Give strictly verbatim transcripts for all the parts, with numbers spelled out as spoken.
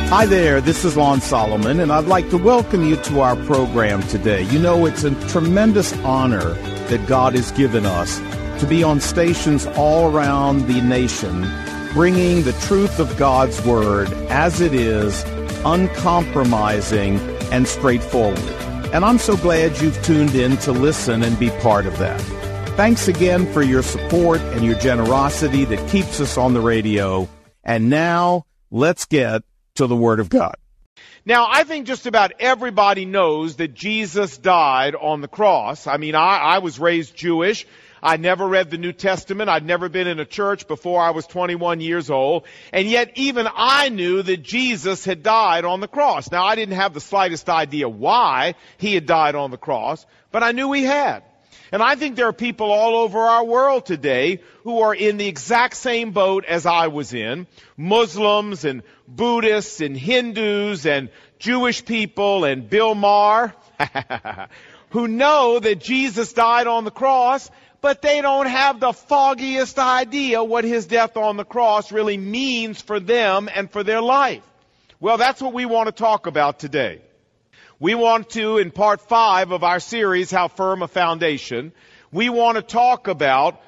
Hi there, this is Lon Solomon, and I'd like to welcome you to our program today. You know, it's a tremendous honor that God has given us to be on stations all around the nation, bringing the truth of God's Word as it is, uncompromising and straightforward. And I'm so glad you've tuned in to listen and be part of that. Thanks again for your support and your generosity that keeps us on the radio. And now, let's get to the Word of God. Now, I think just about everybody knows that Jesus died on the cross. I mean, I, I was raised Jewish. I never read the New Testament. I'd never been in a church before I was twenty-one years old. And yet, even I knew that Jesus had died on the cross. Now, I didn't have the slightest idea why he had died on the cross, but I knew he had. And I think there are people all over our world today who are in the exact same boat as I was in. Muslims and Buddhists and Hindus and Jewish people and Bill Maher who know that Jesus died on the cross, but they don't have the foggiest idea what his death on the cross really means for them and for their life. Well, that's what we want to talk about today. We want to, in part five of our series, How Firm a Foundation, we want to talk about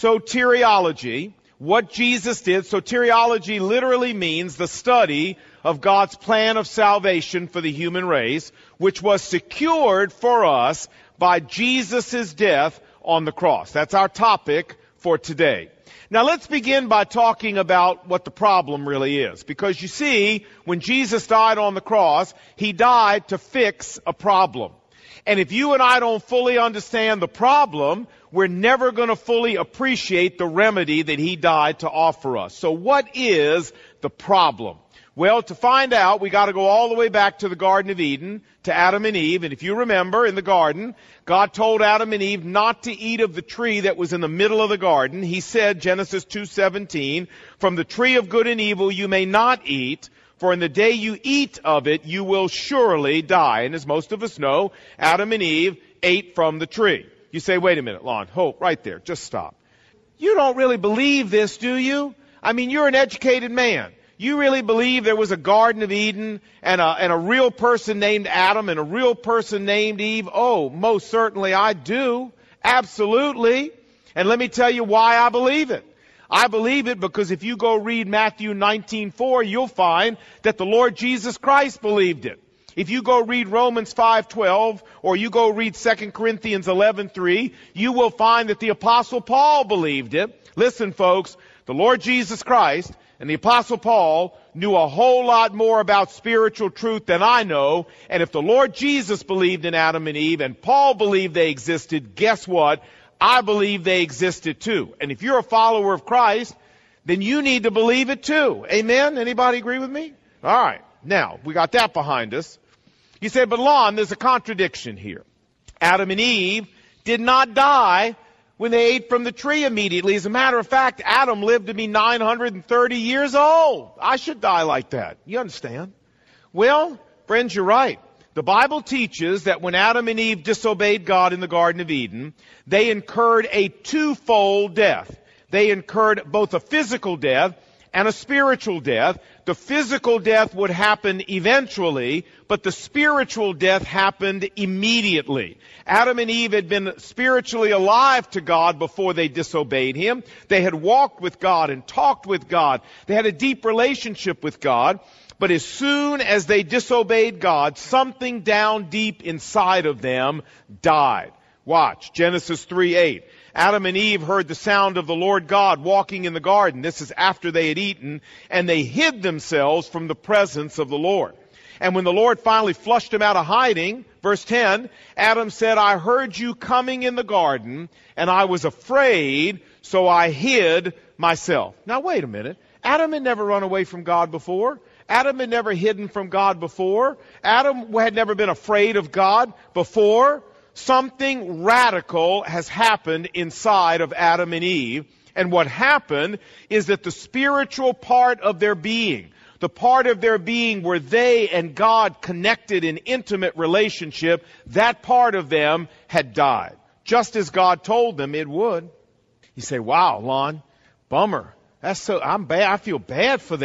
soteriology, what Jesus did. Soteriology literally means the study of God's plan of salvation for the human race, which was secured for us by Jesus' death on the cross. That's our topic for today. Now let's begin by talking about what the problem really is. Because you see, when Jesus died on the cross, he died to fix a problem. And if you and I don't fully understand the problem, we're never going to fully appreciate the remedy that he died to offer us. So what is the problem? Well, to find out, we got to go all the way back to the Garden of Eden, to Adam and Eve. And if you remember, in the garden, God told Adam and Eve not to eat of the tree that was in the middle of the garden. He said, Genesis two seventeen, from the tree of good and evil you may not eat, for in the day you eat of it, you will surely die. And as most of us know, Adam and Eve ate from the tree. You say, wait a minute, Lon, hold, right there, just stop. You don't really believe this, do you? I mean, you're an educated man. You really believe there was a Garden of Eden and a, and a real person named Adam and a real person named Eve? Oh, most certainly I do. Absolutely. And let me tell you why I believe it. I believe it because if you go read Matthew nineteen four, you'll find that the Lord Jesus Christ believed it. If you go read Romans five twelve or you go read Second Corinthians eleven three, you will find that the Apostle Paul believed it. Listen, folks, the Lord Jesus Christ and the Apostle Paul knew a whole lot more about spiritual truth than I know. And if the Lord Jesus believed in Adam and Eve and Paul believed they existed, guess what? I believe they existed too. And if you're a follower of Christ, then you need to believe it too. Amen? Anybody agree with me? All right. Now, we got that behind us. You say, but Lon, there's a contradiction here. Adam and Eve did not die when they ate from the tree immediately. As a matter of fact, Adam lived to be nine hundred thirty years old. I should die like that. You understand? Well, friends, you're right. The Bible teaches that when Adam and Eve disobeyed God in the Garden of Eden, they incurred a twofold death. They incurred both a physical death and a spiritual death. The physical death would happen eventually, but the spiritual death happened immediately. Adam and Eve had been spiritually alive to God before they disobeyed him. They had walked with God and talked with God. They had a deep relationship with God. But as soon as they disobeyed God, something down deep inside of them died. Watch, Genesis three eight. Adam and Eve heard the sound of the Lord God walking in the garden. This is after they had eaten, and they hid themselves from the presence of the Lord. And when the Lord finally flushed them out of hiding, verse ten, Adam said, I heard you coming in the garden, and I was afraid, so I hid myself. Now wait a minute. Adam had never run away from God before. Adam had never hidden from God before. Adam had never been afraid of God before. Something radical has happened inside of Adam and Eve. And what happened is that the spiritual part of their being, the part of their being where they and God connected in intimate relationship, that part of them had died, just as God told them it would. You say, wow, Lon, bummer. That's so, I'm bad. I feel bad for them.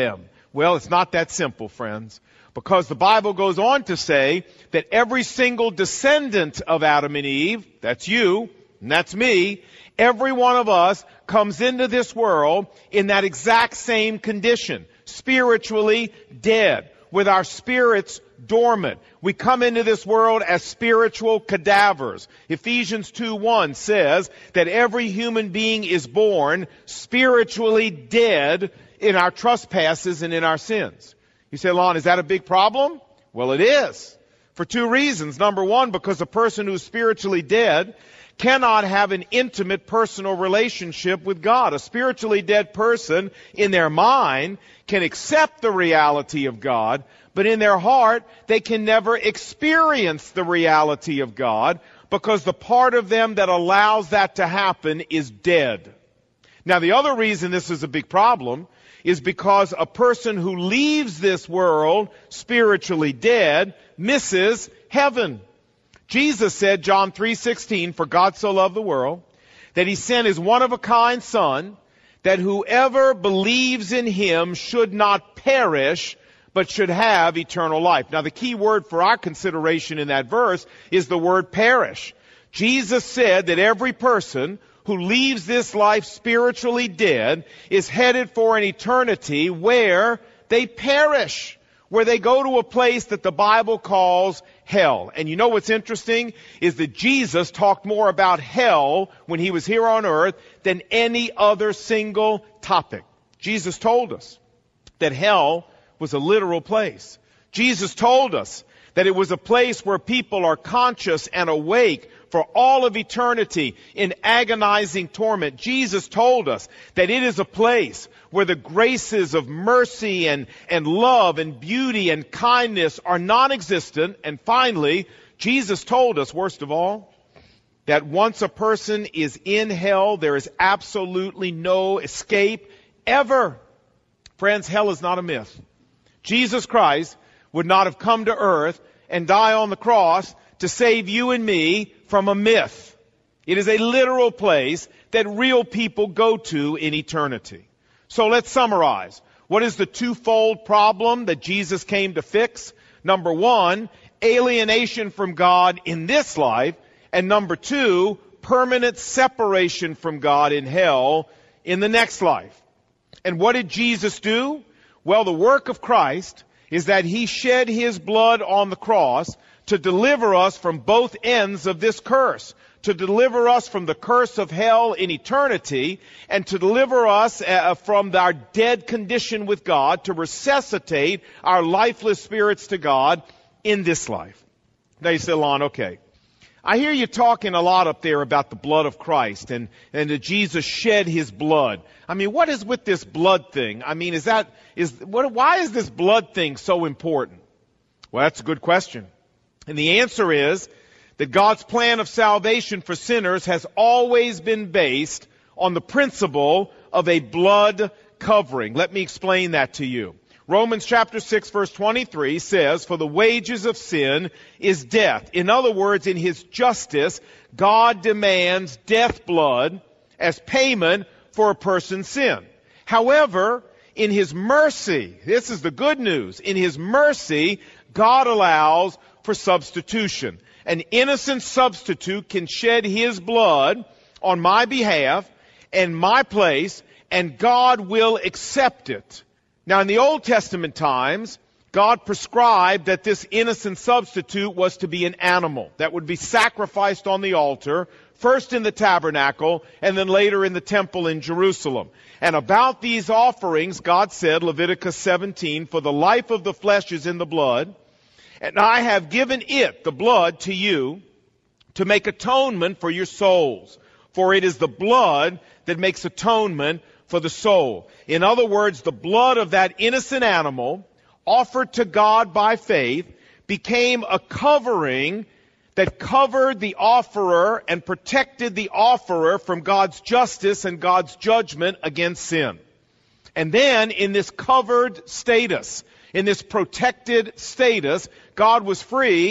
Well, it's not that simple, friends, because the Bible goes on to say that every single descendant of Adam and Eve, that's you, and that's me, every one of us comes into this world in that exact same condition, spiritually dead, with our spirits dormant. We come into this world as spiritual cadavers. Ephesians two one says that every human being is born spiritually dead in our trespasses and in our sins. You say, Lon, is that a big problem? Well, it is. For two reasons. Number one, because a person who's spiritually dead cannot have an intimate personal relationship with God. A spiritually dead person in their mind can accept the reality of God, but in their heart they can never experience the reality of God because the part of them that allows that to happen is dead. Now, the other reason this is a big problem is because a person who leaves this world spiritually dead misses heaven. Jesus said, John three sixteen, for God so loved the world, that he sent his one-of-a-kind Son, that whoever believes in him should not perish, but should have eternal life. Now, the key word for our consideration in that verse is the word perish. Jesus said that every person who leaves this life spiritually dead is headed for an eternity where they perish, where they go to a place that the Bible calls hell. And you know what's interesting is that Jesus talked more about hell when he was here on earth than any other single topic. Jesus told us that hell was a literal place. Jesus told us that it was a place where people are conscious and awake for all of eternity in agonizing torment. Jesus told us that it is a place where the graces of mercy and, and love and beauty and kindness are non-existent. And finally, Jesus told us, worst of all, that once a person is in hell, there is absolutely no escape ever. Friends, hell is not a myth. Jesus Christ would not have come to earth and die on the cross to save you and me from a myth. It is a literal place that real people go to in eternity. So let's summarize. What is the twofold problem that Jesus came to fix? Number one, alienation from God in this life. And number two, permanent separation from God in hell in the next life. And what did Jesus do? Well, the work of Christ is that he shed his blood on the cross to deliver us from both ends of this curse, to deliver us from the curse of hell in eternity, and to deliver us uh, from our dead condition with God, to resuscitate our lifeless spirits to God in this life. Now you say, Lon, okay, I hear you talking a lot up there about the blood of Christ and, and that Jesus shed his blood. I mean, what is with this blood thing? I mean, is that, is, what, why is this blood thing so important? Well, that's a good question. And the answer is that God's plan of salvation for sinners has always been based on the principle of a blood covering. Let me explain that to you. Romans chapter six verse twenty-three says, for the wages of sin is death. In other words, in his justice, God demands death blood as payment for a person's sin. However, in his mercy, this is the good news, in his mercy, God allows for substitution. An innocent substitute can shed his blood on my behalf and my place, and God will accept it. Now, in the Old Testament times, God prescribed that this innocent substitute was to be an animal that would be sacrificed on the altar, first in the tabernacle and then later in the temple in Jerusalem. And about these offerings, God said, Leviticus seventeen, for the life of the flesh is in the blood, and I have given it, the blood, to you to make atonement for your souls. For it is the blood that makes atonement for the soul. In other words, the blood of that innocent animal offered to God by faith became a covering that covered the offerer and protected the offerer from God's justice and God's judgment against sin. And then in this covered status, in this protected status, God was free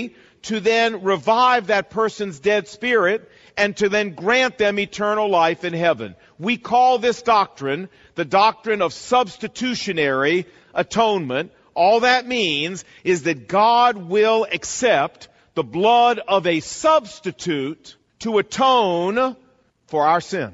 to then revive that person's dead spirit and to then grant them eternal life in heaven. We call this doctrine the doctrine of substitutionary atonement. All that means is that God will accept the blood of a substitute to atone for our sin.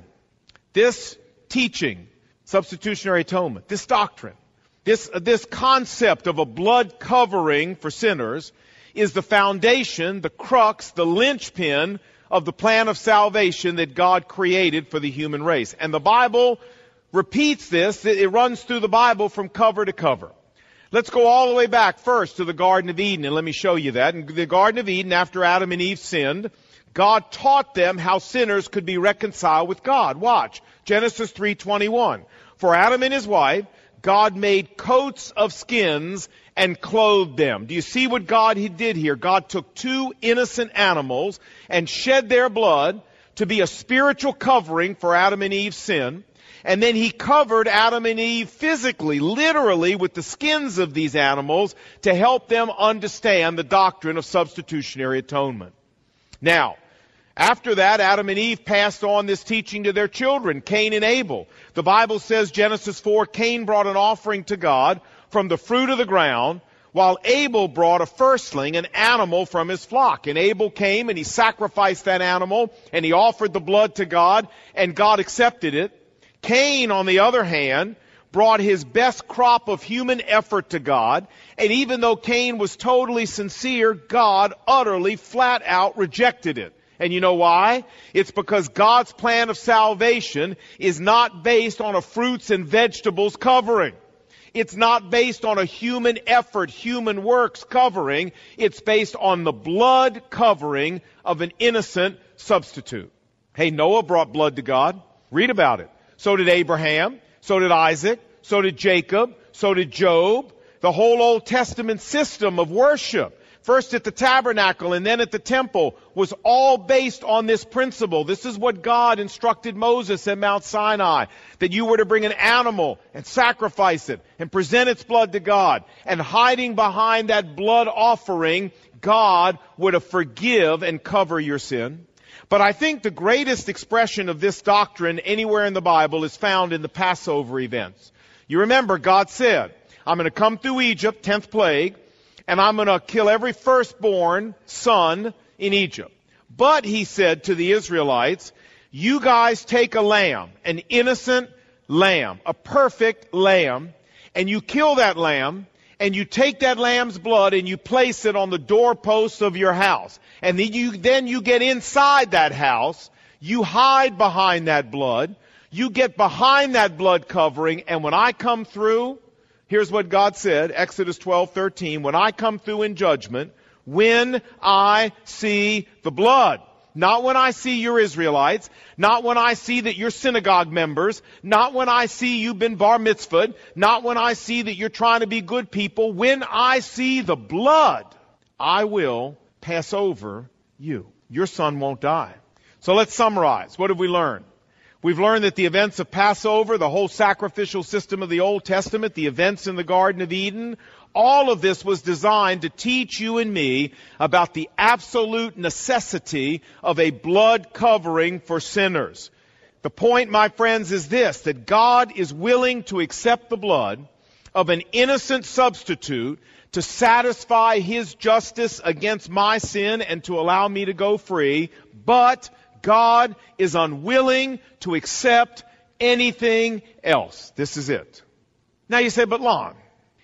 This teaching, substitutionary atonement, this doctrine, this, uh, this concept of a blood covering for sinners is the foundation, the crux, the linchpin of the plan of salvation that God created for the human race. And the Bible repeats this. It runs through the Bible from cover to cover. Let's go all the way back first to the Garden of Eden, and let me show you that. In the Garden of Eden, after Adam and Eve sinned, God taught them how sinners could be reconciled with God. Watch, Genesis three twenty-one. For Adam and his wife, God made coats of skins and clothed them. Do you see what God he did here? God took two innocent animals and shed their blood to be a spiritual covering for Adam and Eve's sin. And then he covered Adam and Eve physically, literally, with the skins of these animals to help them understand the doctrine of substitutionary atonement. Now, after that, Adam and Eve passed on this teaching to their children, Cain and Abel. The Bible says, Genesis four, Cain brought an offering to God from the fruit of the ground, while Abel brought a firstling, an animal from his flock. And Abel came and he sacrificed that animal and he offered the blood to God, and God accepted it. Cain, on the other hand, brought his best crop of human effort to God, and even though Cain was totally sincere, God utterly, flat out rejected it. And you know why? It's because God's plan of salvation is not based on a fruits and vegetables covering. It's not based on a human effort, human works covering. It's based on the blood covering of an innocent substitute. Hey, Noah brought blood to God. Read about it. So did Abraham. So did Isaac. So did Jacob. So did Job. The whole Old Testament system of worship, first at the tabernacle and then at the temple, was all based on this principle. This is what God instructed Moses at Mount Sinai, that you were to bring an animal and sacrifice it and present its blood to God. And hiding behind that blood offering, God would have forgive and cover your sin. But I think the greatest expression of this doctrine anywhere in the Bible is found in the Passover events. You remember, God said, I'm going to come through Egypt, tenth plague, and I'm going to kill every firstborn son in Egypt. But, he said to the Israelites, you guys take a lamb, an innocent lamb, a perfect lamb, and you kill that lamb, and you take that lamb's blood and you place it on the doorposts of your house. And then you, then you get inside that house, you hide behind that blood, you get behind that blood covering, and when I come through, here's what God said, Exodus twelve thirteen, when I come through in judgment, when I see the blood. Not when I see your Israelites, not when I see that you're synagogue members, not when I see you've been bar mitzvahed, not when I see that you're trying to be good people. When I see the blood, I will pass over you. Your son won't die. So let's summarize. What have we learned? We've learned that the events of Passover, the whole sacrificial system of the Old Testament, the events in the Garden of Eden, all of this was designed to teach you and me about the absolute necessity of a blood covering for sinners. The point, my friends, is this, that God is willing to accept the blood of an innocent substitute to satisfy His justice against my sin and to allow me to go free, but God is unwilling to accept anything else. This is it. Now you say, but Lon,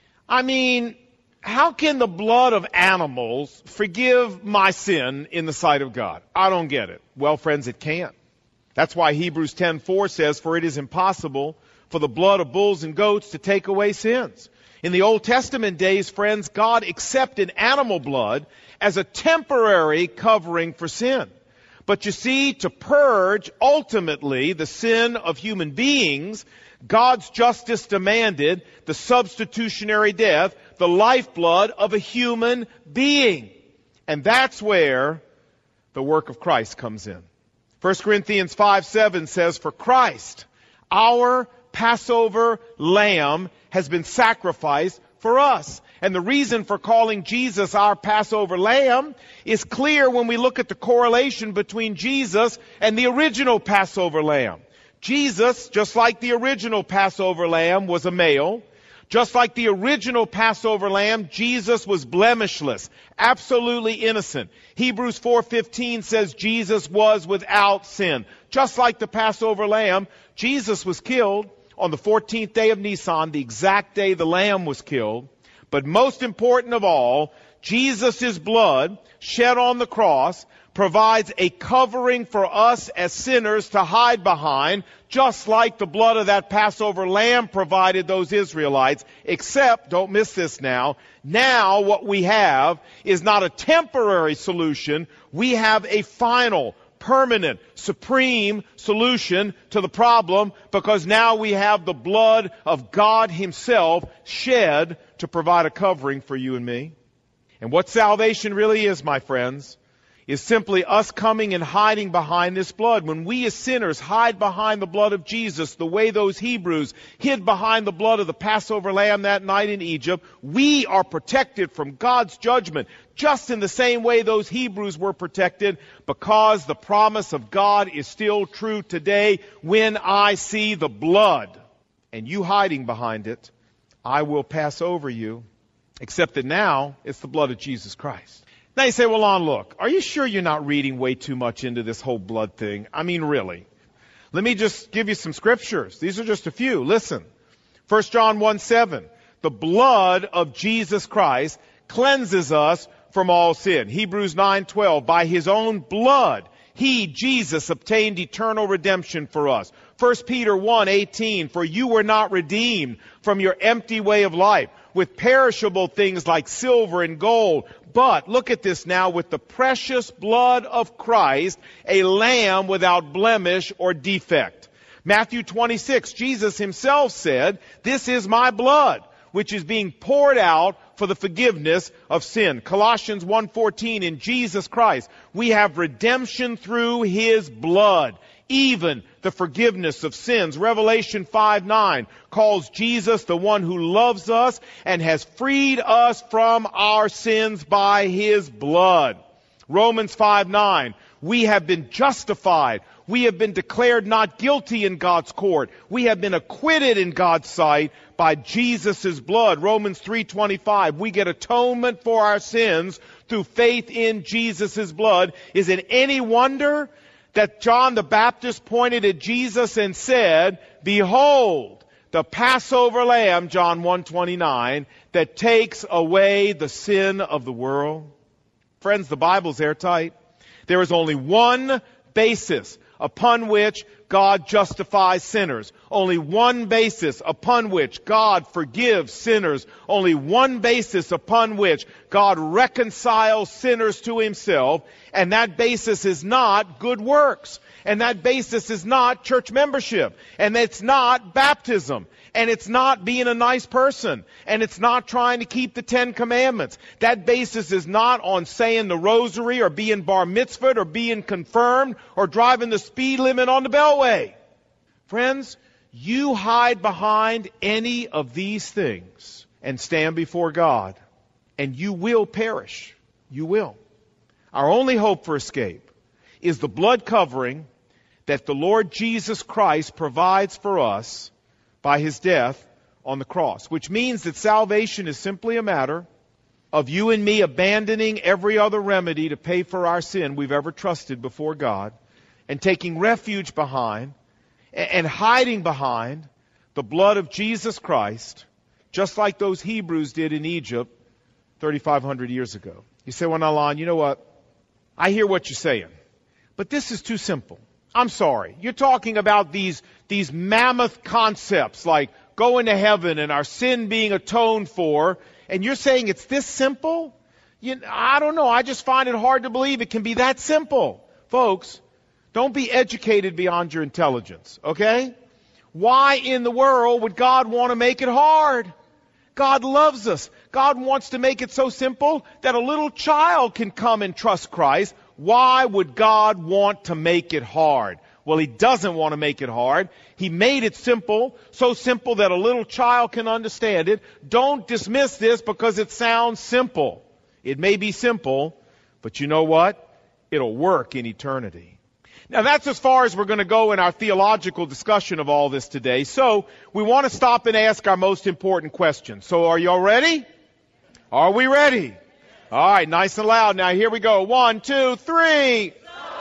I mean, how can the blood of animals forgive my sin in the sight of God? I don't get it. Well, friends, it can't. That's why Hebrews ten four says, for it is impossible for the blood of bulls and goats to take away sins. In the Old Testament days, friends, God accepted animal blood as a temporary covering for sin. But you see, to purge ultimately the sin of human beings, God's justice demanded the substitutionary death, the lifeblood of a human being. And that's where the work of Christ comes in. First Corinthians five seven says, for Christ, our Passover lamb, has been sacrificed for us. And the reason for calling Jesus our Passover lamb is clear when we look at the correlation between Jesus and the original Passover lamb. Jesus, just like the original Passover lamb, was a male. Just like the original Passover lamb, Jesus was blemishless, absolutely innocent. Hebrews four fifteen says Jesus was without sin. Just like the Passover lamb, Jesus was killed on the fourteenth day of Nisan, the exact day the lamb was killed. But most important of all, Jesus' blood shed on the cross provides a covering for us as sinners to hide behind, just like the blood of that Passover lamb provided those Israelites, except, don't miss this now, now what we have is not a temporary solution, we have a final, permanent, supreme solution to the problem, because now we have the blood of God Himself shed to provide a covering for you and me. And what salvation really is, my friends, is simply us coming and hiding behind this blood. When we as sinners hide behind the blood of Jesus, the way those Hebrews hid behind the blood of the Passover lamb that night in Egypt, we are protected from God's judgment, just in the same way those Hebrews were protected, because the promise of God is still true today. When I see the blood and you hiding behind it, I will pass over you. Except that now it's the blood of Jesus Christ. Now you say, well, Lon, look, are you sure you're not reading way too much into this whole blood thing? I mean, really. Let me just give you some scriptures. These are just a few. Listen. First John one seven. The blood of Jesus Christ cleanses us from all sin. Hebrews nine twelve. By His own blood, He, Jesus, obtained eternal redemption for us. First Peter one eighteen. For you were not redeemed from your empty way of life, with perishable things like silver and gold, but, look at this now, with the precious blood of Christ, a lamb without blemish or defect. Matthew twenty-six, Jesus Himself said, this is my blood, which is being poured out for the forgiveness of sin. Colossians one fourteen, in Jesus Christ, we have redemption through His blood, even the forgiveness of sins. Revelation five nine calls Jesus the one who loves us and has freed us from our sins by His blood. Romans five nine, we have been justified. We have been declared not guilty in God's court. We have been acquitted in God's sight by Jesus' blood. Romans three twenty-five, we get atonement for our sins through faith in Jesus' blood. Is it any wonder that John the Baptist pointed at Jesus and said, behold, the Passover lamb, John one twenty-nine, that takes away the sin of the world? Friends, the Bible's airtight. There is only one basis upon which God justifies sinners. Only one basis upon which God forgives sinners. Only one basis upon which God reconciles sinners to Himself. And that basis is not good works. And that basis is not church membership. And it's not baptism. And it's not being a nice person. And it's not trying to keep the Ten Commandments. That basis is not on saying the rosary or being bar mitzvahed or being confirmed or driving the speed limit on the beltway. Friends, you hide behind any of these things and stand before God, and you will perish. You will. Our only hope for escape is the blood covering that the Lord Jesus Christ provides for us by His death on the cross, which means that salvation is simply a matter of you and me abandoning every other remedy to pay for our sin we've ever trusted before God, and taking refuge behind and hiding behind the blood of Jesus Christ, just like those Hebrews did in Egypt thirty-five hundred years ago. You say, well, now, Lon, you know what? I hear what you're saying, but this is too simple. I'm sorry. You're talking about these, these mammoth concepts like going to heaven and our sin being atoned for, and you're saying it's this simple? You, I don't know. I just find it hard to believe it can be that simple. Folks, don't be educated beyond your intelligence, okay? Why in the world would God want to make it hard? God loves us. God wants to make it so simple that a little child can come and trust Christ. Why would God want to make it hard? Well, he doesn't want to make it hard. He made it simple, so simple that a little child can understand it. Don't dismiss this because it sounds simple. It may be simple, but you know what? It'll work in eternity. Now, that's as far as we're going to go in our theological discussion of all this today. So, we want to stop and ask our most important question. So, are you all ready? Are we ready? All right, nice and loud. Now, here we go. One, two, three.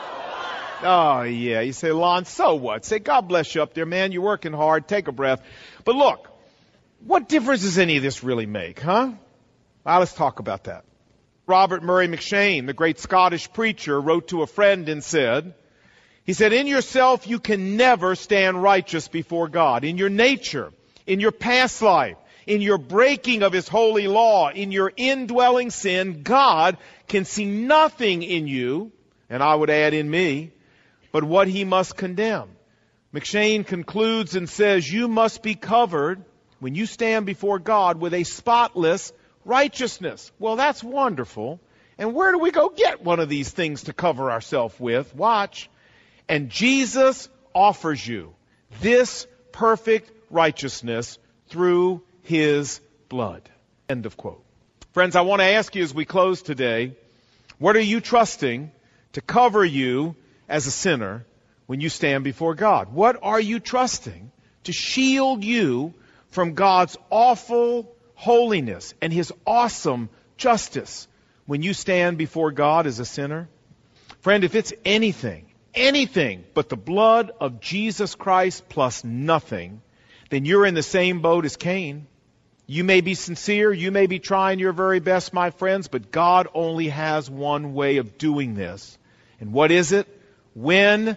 Oh, yeah. You say, Lon, so what? Say, God bless you up there, man. You're working hard. Take a breath. But look, what difference does any of this really make, huh? Well, let's talk about that. Robert Murray McCheyne, the great Scottish preacher, wrote to a friend and said, he said, in yourself you can never stand righteous before God. In your nature, in your past life, in your breaking of His holy law, in your indwelling sin, God can see nothing in you, and I would add in me, but what He must condemn. McCheyne concludes and says, you must be covered when you stand before God with a spotless righteousness. Well, that's wonderful. And where do we go get one of these things to cover ourselves with? Watch. And Jesus offers you this perfect righteousness through His blood. End of quote. Friends, I want to ask you as we close today, what are you trusting to cover you as a sinner when you stand before God? What are you trusting to shield you from God's awful holiness and His awesome justice when you stand before God as a sinner? Friend, if it's anything, anything but the blood of Jesus Christ plus nothing, then you're in the same boat as Cain. You may be sincere, you may be trying your very best, my friends, but God only has one way of doing this. And what is it? When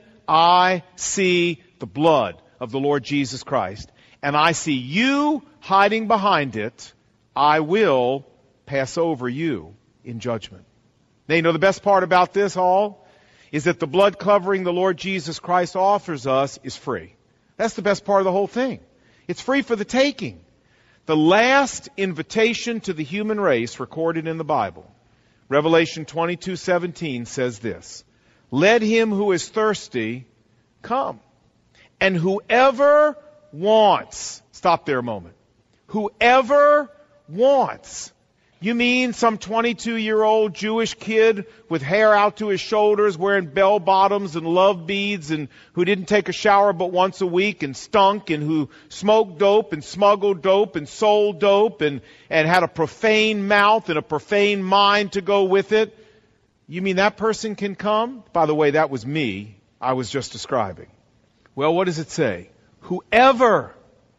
I see the blood of the Lord Jesus Christ, and I see you hiding behind it, I will pass over you in judgment. Now, you know the best part about this all is that the blood covering the Lord Jesus Christ offers us is free. That's the best part of the whole thing. It's free for the taking. The last invitation to the human race recorded in the Bible, Revelation twenty-two seventeen, says this, let him who is thirsty come. And whoever wants, stop there a moment, whoever wants. You mean some twenty-two-year-old Jewish kid with hair out to his shoulders, wearing bell bottoms and love beads, and who didn't take a shower but once a week and stunk, and who smoked dope and smuggled dope and sold dope and, and had a profane mouth and a profane mind to go with it? You mean that person can come? By the way, that was me. I was just describing. Well, what does it say? Whoever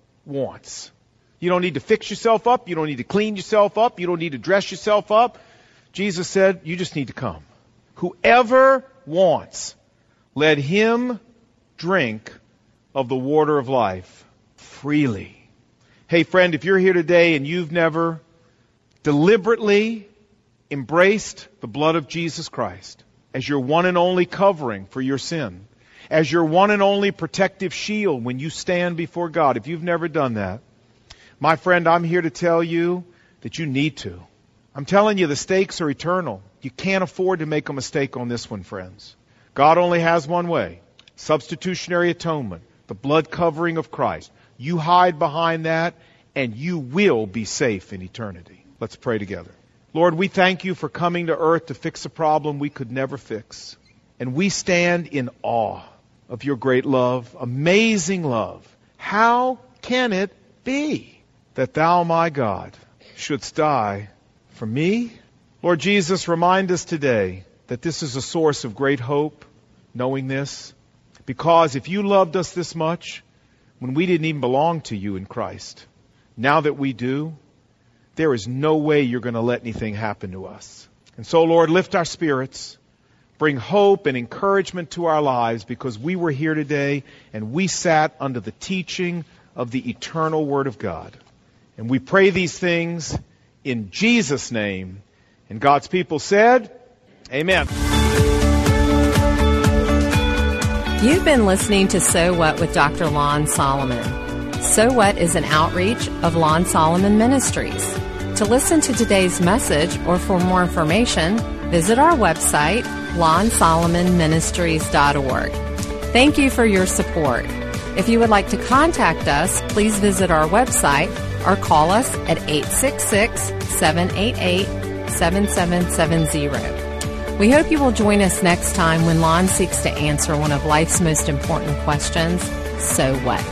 wants. You don't need to fix yourself up. You don't need to clean yourself up. You don't need to dress yourself up. Jesus said, you just need to come. Whoever wants, let him drink of the water of life freely. Hey, friend, if you're here today and you've never deliberately embraced the blood of Jesus Christ as your one and only covering for your sin, as your one and only protective shield when you stand before God, if you've never done that, my friend, I'm here to tell you that you need to. I'm telling you, the stakes are eternal. You can't afford to make a mistake on this one, friends. God only has one way. Substitutionary atonement. The blood covering of Christ. You hide behind that, and you will be safe in eternity. Let's pray together. Lord, we thank you for coming to earth to fix a problem we could never fix. And we stand in awe of your great love, amazing love. How can it be that thou, my God, shouldst die for me? Lord Jesus, remind us today that this is a source of great hope, knowing this. Because if you loved us this much, when we didn't even belong to you in Christ, now that we do, there is no way you're going to let anything happen to us. And so, Lord, lift our spirits, bring hope and encouragement to our lives, because we were here today and we sat under the teaching of the eternal Word of God. And we pray these things in Jesus' name. And God's people said, amen. You've been listening to So What with Doctor Lon Solomon. So What is an outreach of Lon Solomon Ministries. To listen to today's message or for more information, visit our website, lon solomon ministries dot org. Thank you for your support. If you would like to contact us, please visit our website or call us at eight six six, seven eight eight, seven seven seven zero. We hope you will join us next time when Lon seeks to answer one of life's most important questions, so what?